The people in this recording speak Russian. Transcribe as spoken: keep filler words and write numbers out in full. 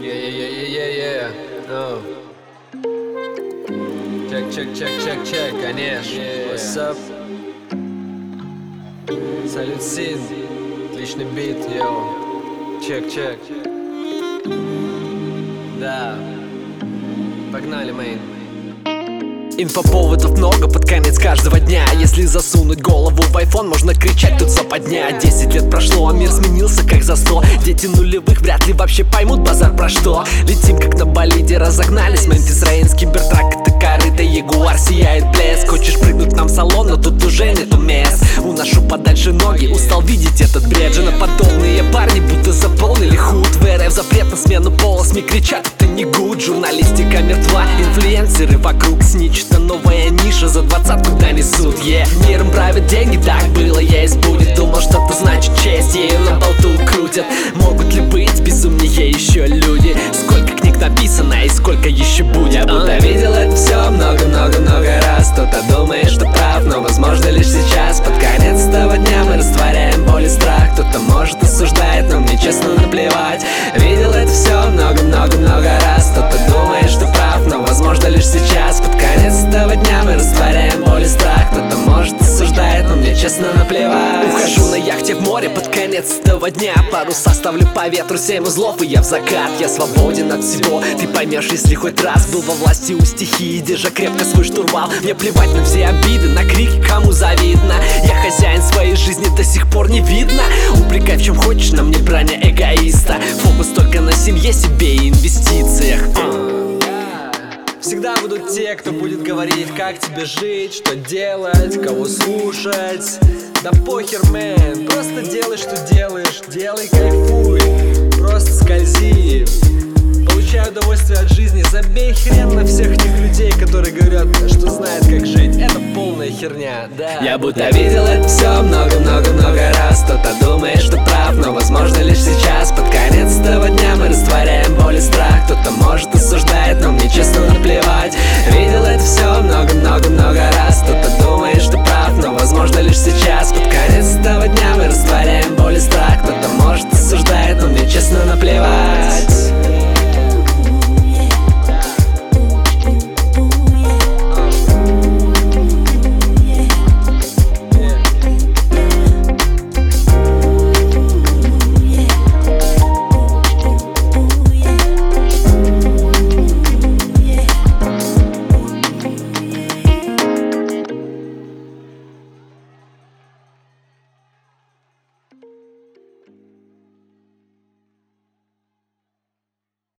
Yeah, yeah, yeah, yeah, yeah, yeah. Oh. Check, check, check, check, check, конечно. Yeah. What's up? Салют, Син. Отличный бит, йоу. Чек, чек. Да. Погнали, мейн. Инфоповодов много под конец каждого дня. Если засунуть голову в айфон, можно кричать, тут западня. Десять лет прошло, а мир сменился как за сто. Дети нулевых вряд ли вообще поймут базар про что. Летим как на болиде, разогнались. Мемфис, Рейнс, Кибертрак, это корыто, Ягуар, сияет блеск. Хочешь прыгнуть нам в салон, но тут уже нету мест. Уношу подальше ноги, устал видеть этот бред. Женоподобные парни будто заполнили худ. В РФ запрет на смену пола, СМИ кричат, это не гуд. Журналистика мертва, инфлюенсеры вокруг снич. Это новая ниша, за двадцатку донесут, yeah. Миром правят деньги, так было, есть будет. Думал, что это значит честь, ею на болту крутят. Могут ли быть безумнее еще люди? Сколько книг написано и сколько еще будет? Я будто видел это все много-много-много раз. Кто-то думает, что прав, но возможно лишь сейчас. Под конец этого дня мы растворяем боль и страх. Кто-то может осуждает, но мне честно наплевать. Видел это все много-много-много раз. Кто-то думает, что прав, но возможно лишь сейчас. Под конец этого дня мы растворяем боль и страх. Кто-то может осуждает, но мне честно наплевать. Ухожу на яхте в море под конец этого дня. Паруса ставлю по ветру, семь узлов, и я в закат. Я свободен от всего, ты поймешь, если хоть раз был во власти у стихии. Держа крепко свой штурвал, мне плевать на все обиды, на крики, кому завидно. Я хозяин своей жизни, до сих пор не видно. Упрекай в чем хочешь, на мне броня эгоиста. Фокус только на семье, себе и инвестициях. Всегда будут те, кто будет говорить, как тебе жить, что делать, кого слушать. Да похер, мэн, просто делай, что делаешь, делай, кайфуй, просто скользи. Получай удовольствие от жизни, забей хрен на всех этих людей, которые говорят, что знают, как жить. Это полная херня, да. Я будто видел это все много-много-много раз. Кто-то думает, что прав, но возможно лишь сейчас. Под конец этого дня мы растворяем боль и страх. Кто-то может осуждает, но мне честно наплевать. Видел это все много-много-много раз. Кто-то думает, что прав, но возможно лишь сейчас. Под конец этого дня мы растворяем боль и страх. Кто-то может осуждает, но мне честно наплевать.